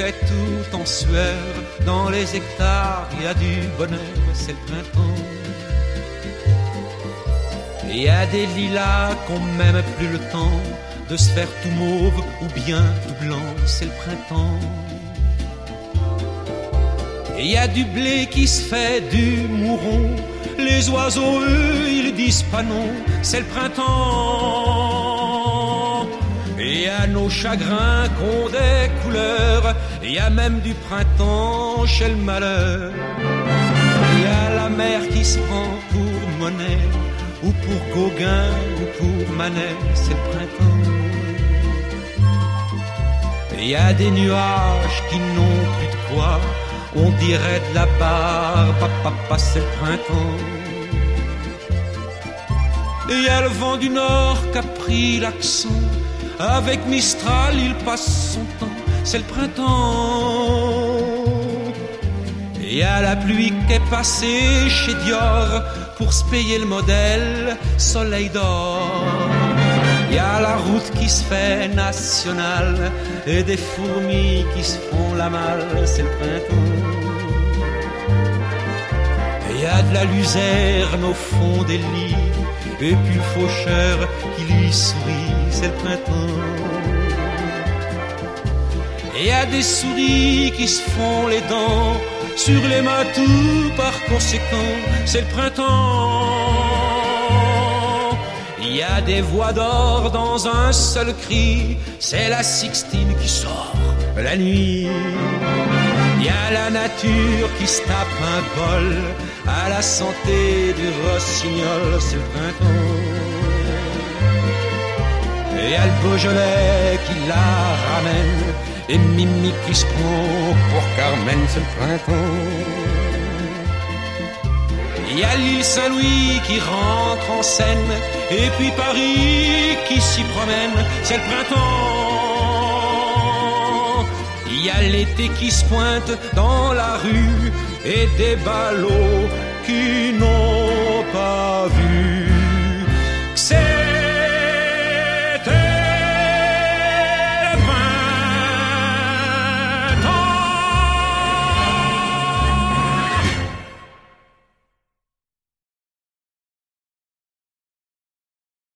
fait tout en sueur. Dans les hectares, il y a du bonheur, c'est le printemps. Et il y a des lilas qu'on même plus le temps de se faire tout mauve ou bien tout blanc, c'est le printemps. Et il y a du blé qui se fait du mouron. Les oiseaux, eux, ils disent pas non, c'est le printemps. Et il y a nos chagrins qu'ont des couleurs. Il y a même du printemps chez le malheur. Il y a la mer qui se prend pour monnaie, ou pour Gauguin, ou pour Manet, c'est le printemps. Et il y a des nuages qui n'ont plus de quoi. On dirait de la barbe, papa, c'est le printemps. Et il y a le vent du nord qui a pris l'accent. Avec Mistral, il passe son temps, c'est le printemps. Et il y a la pluie qui est passée chez Dior pour se payer le modèle Soleil d'or. Il y a la route qui se fait nationale et des fourmis qui se font la malle, c'est le printemps. Et il y a de la luzerne au fond des lits et puis le faucheur qui lui sourit, c'est le printemps. Et il y a des souris qui se font les dents sur les matous, par conséquent, c'est le printemps. Il y a des voix d'or dans un seul cri, c'est la Sixtine qui sort la nuit. Il y a la nature qui se tape un bol à la santé du rossignol, c'est le printemps. Et il y a le Beaujolais qui la ramène, et Mimi qui se prend pour Carmen, c'est le printemps. Il y a l'île Saint-Louis qui rentre en scène, et puis Paris qui s'y promène, c'est le printemps. Il y a l'été qui se pointe dans la rue, et des ballots qui n'ont pas vu